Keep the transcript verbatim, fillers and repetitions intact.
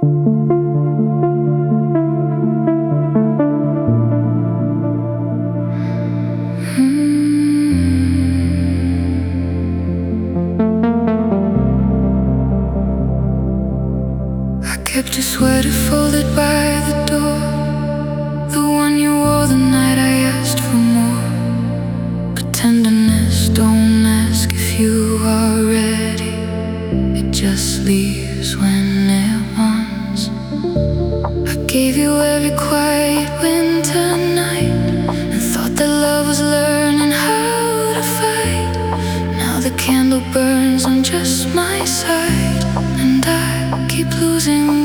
Kept your sweater folded by the door, the one you wore the night I asked for more. But tenderness don't ask if you are ready, it just leaves when it wants. I gave you every quiet winter night and thought that love was learning how to fight. Now the candle burns on just my side, and I keep losing